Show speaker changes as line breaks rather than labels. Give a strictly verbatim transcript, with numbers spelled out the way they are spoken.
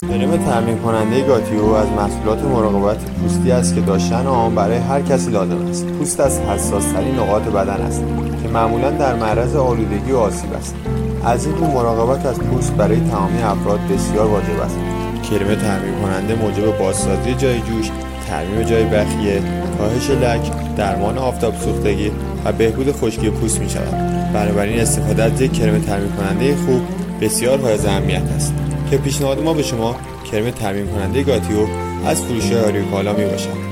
کرم تامین کننده گاتیو از محصولات مراقبت پوستی است که داشتن آن برای هر کسی لازم است. پوست از حساس‌ترین نقاط بدن است که معمولاً در معرض آلودگی و آسیب است. از این رو مراقبت از پوست برای تمامی افراد بسیار واجب است. کرم تامین کننده موجب بازسازی جای جوش، ترمیم جای بخیه، کاهش لک، درمان آفتاب سوختگی و بهبود خشکی پوست می شود. بنابراین استفاده از یک کرم تامین کننده خوب بسیار حائز اهمیت است که پیشنهاد ما به شما کرم تامین کننده گاتیو از فروشگاه آریوکالا می باشد.